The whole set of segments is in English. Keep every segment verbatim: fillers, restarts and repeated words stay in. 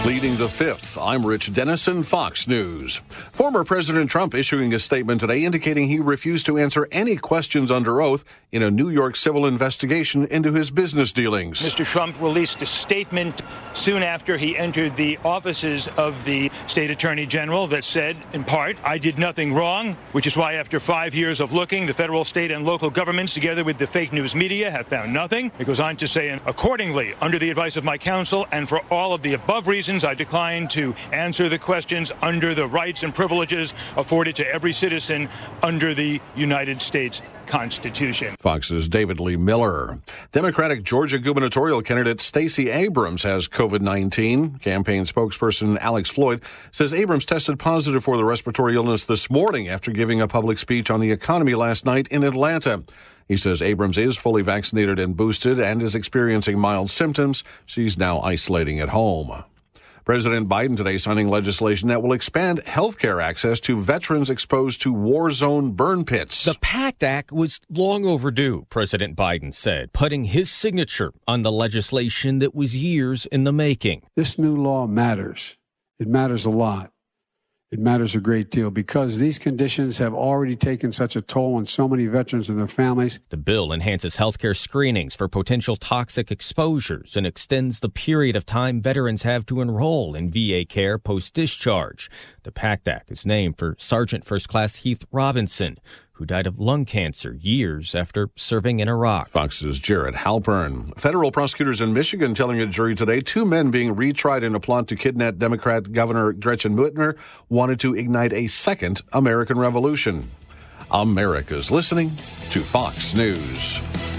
Leading the fifth, I'm Rich Dennison, Fox News. Former President Trump issuing a statement today indicating he refused to answer any questions under oath in a New York civil investigation into his business dealings. Mister Trump released a statement soon after he entered the offices of the state attorney general that said, in part, I did nothing wrong, which is why after five years of looking, the federal, state, and local governments, together with the fake news media, have found nothing. It goes on to say, and accordingly, under the advice of my counsel and for all of the above reasons, I decline to answer the questions under the rights and privileges afforded to every citizen under the United States Constitution. Fox's David Lee Miller. Democratic Georgia gubernatorial candidate Stacey Abrams has COVID nineteen. Campaign spokesperson Alex Floyd says Abrams tested positive for the respiratory illness this morning after giving a public speech on the economy last night in Atlanta. He says Abrams is fully vaccinated and boosted and is experiencing mild symptoms. She's now isolating at home. President Biden today signing legislation that will expand health care access to veterans exposed to war zone burn pits. The PACT Act was long overdue, President Biden said, putting his signature on the legislation that was years in the making. This new law matters. It matters a lot. It matters a great deal because these conditions have already taken such a toll on so many veterans and their families. The bill enhances healthcare screenings for potential toxic exposures and extends the period of time veterans have to enroll in V A care post-discharge. The PACT Act is named for Sergeant First Class Heath Robinson, who died of lung cancer years after serving in Iraq. Fox's Jared Halpern. Federal prosecutors in Michigan telling a jury today two men being retried in a plot to kidnap Democrat Governor Gretchen Whitmer wanted to ignite a second American revolution. America's listening to Fox News.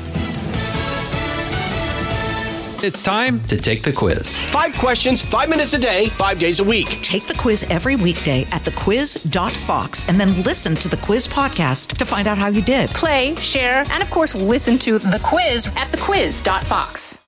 It's time to take the quiz. Five questions, five minutes a day, five days a week. Take the quiz every weekday at the quiz dot fox and then listen to the quiz podcast to find out how you did. Play, share, and of course, listen to the quiz at the quiz dot fox.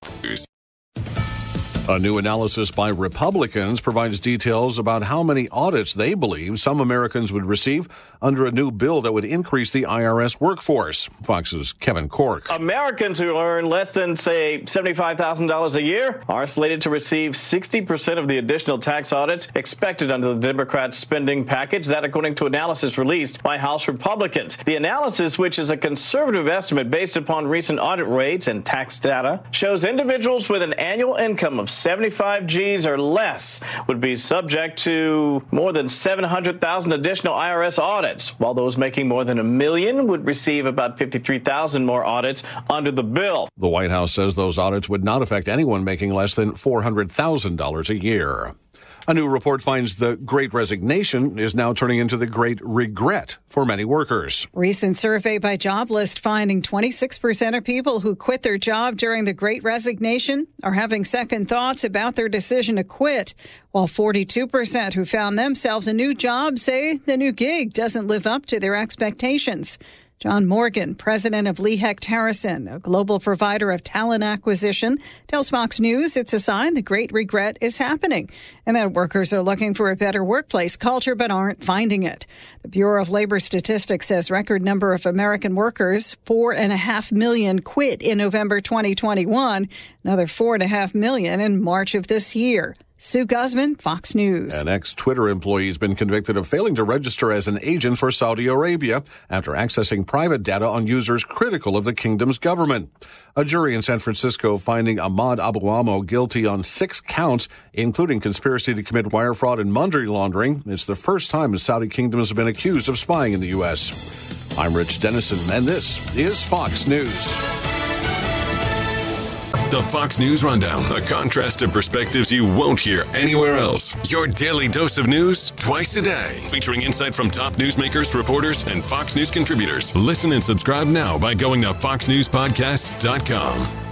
A new analysis by Republicans provides details about how many audits they believe some Americans would receive under a new bill that would increase the I R S workforce. Fox's Kevin Cork. Americans who earn less than, say, seventy-five thousand dollars a year are slated to receive sixty percent of the additional tax audits expected under the Democrats' spending package. That, according to analysis released by House Republicans. The analysis, which is a conservative estimate based upon recent audit rates and tax data, shows individuals with an annual income of seventy-five G's or less would be subject to more than seven hundred thousand additional I R S audits, while those making more than a million would receive about fifty-three thousand more audits under the bill. The White House says those audits would not affect anyone making less than four hundred thousand dollars a year. A new report finds the Great Resignation is now turning into the Great Regret for many workers. Recent survey by Joblist finding twenty-six percent of people who quit their job during the Great Resignation are having second thoughts about their decision to quit, while forty-two percent who found themselves a new job say the new gig doesn't live up to their expectations. John Morgan, president of Lee Hecht Harrison, a global provider of talent acquisition, tells Fox News it's a sign the Great Regret is happening and that workers are looking for a better workplace culture but aren't finding it. The Bureau of Labor Statistics says record number of American workers, four and a half million, quit in November twenty twenty-one, another four and a half million in March of this year. Sue Guzman, Fox News. An ex-Twitter employee has been convicted of failing to register as an agent for Saudi Arabia after accessing private data on users critical of the kingdom's government. A jury in San Francisco finding Ahmad Abu Amo guilty on six counts, including conspiracy to commit wire fraud and money laundering. It's the first time the Saudi kingdom has been accused of spying in the U S. I'm Rich Dennison, and this is Fox News. The Fox News Rundown, a contrast of perspectives you won't hear anywhere else. Your daily dose of news twice a day, featuring insight from top newsmakers, reporters, and Fox News contributors. Listen and subscribe now by going to fox news podcasts dot com.